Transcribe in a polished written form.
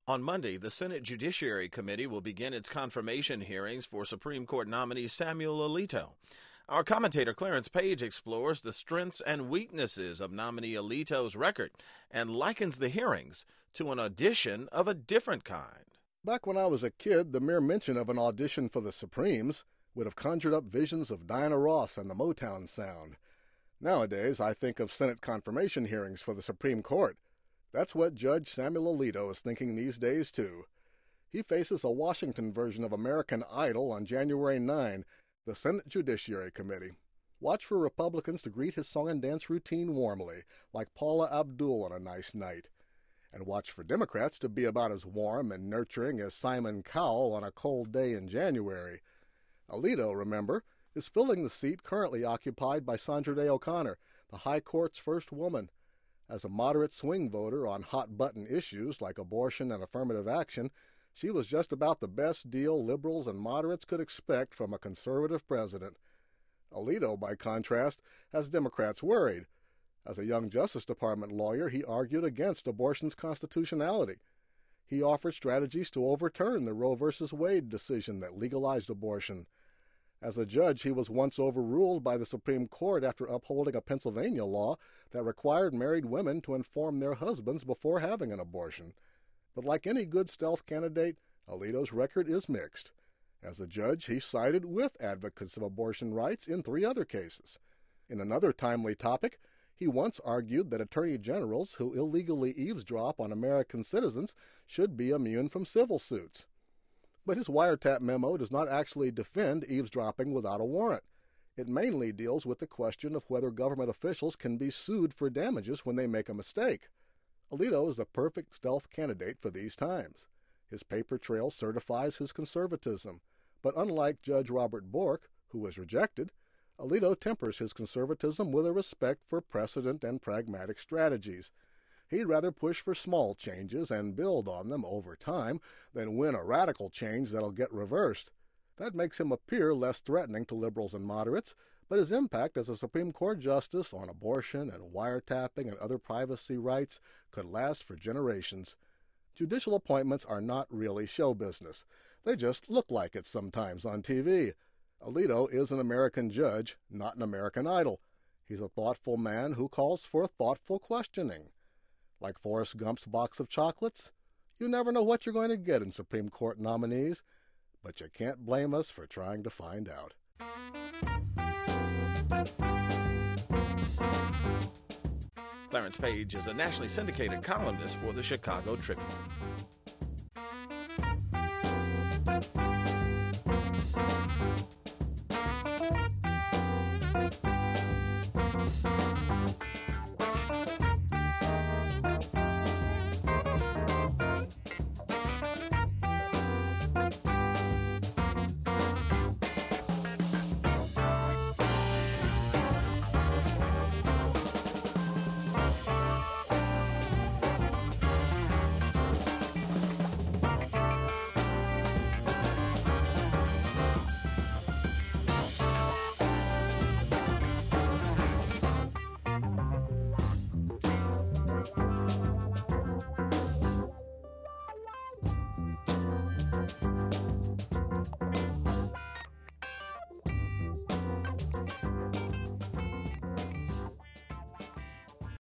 On Monday, the Senate Judiciary Committee will begin its confirmation hearings for Supreme Court nominee Samuel Alito. Our commentator Clarence Page explores the strengths and weaknesses of nominee Alito's record and likens the hearings to an audition of a different kind. Back when I was a kid, the mere mention of an audition for the Supremes would have conjured up visions of Diana Ross and the Motown sound. Nowadays, I think of Senate confirmation hearings for the Supreme Court. That's what Judge Samuel Alito is thinking these days, too. He faces a Washington version of American Idol on January 9, the Senate Judiciary Committee. Watch for Republicans to greet his song and dance routine warmly, like Paula Abdul on a nice night. And watch for Democrats to be about as warm and nurturing as Simon Cowell on a cold day in January. Alito, remember, is filling the seat currently occupied by Sandra Day O'Connor, the High Court's first woman. As a moderate swing voter on hot-button issues like abortion and affirmative action, she was just about the best deal liberals and moderates could expect from a conservative president. Alito, by contrast, has Democrats worried. As a young Justice Department lawyer, he argued against abortion's constitutionality. He offered strategies to overturn the Roe v. Wade decision that legalized abortion. As a judge, he was once overruled by the Supreme Court after upholding a Pennsylvania law that required married women to inform their husbands before having an abortion. But like any good stealth candidate, Alito's record is mixed. As a judge, he sided with advocates of abortion rights in 3 other cases. In another timely topic, he once argued that attorney generals who illegally eavesdrop on American citizens should be immune from civil suits. But his wiretap memo does not actually defend eavesdropping without a warrant. It mainly deals with the question of whether government officials can be sued for damages when they make a mistake. Alito is the perfect stealth candidate for these times. His paper trail certifies his conservatism. But unlike Judge Robert Bork, who was rejected, Alito tempers his conservatism with a respect for precedent and pragmatic strategies. He'd rather push for small changes and build on them over time than win a radical change that'll get reversed. That makes him appear less threatening to liberals and moderates, but his impact as a Supreme Court justice on abortion and wiretapping and other privacy rights could last for generations. Judicial appointments are not really show business. They just look like it sometimes on TV. Alito is an American judge, not an American Idol. He's a thoughtful man who calls for thoughtful questioning. Like Forrest Gump's box of chocolates, you never know what you're going to get in Supreme Court nominees, but you can't blame us for trying to find out. Clarence Page is a nationally syndicated columnist for the Chicago Tribune.